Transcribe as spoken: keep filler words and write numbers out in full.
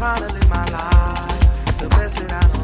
trying to live my life the best that I know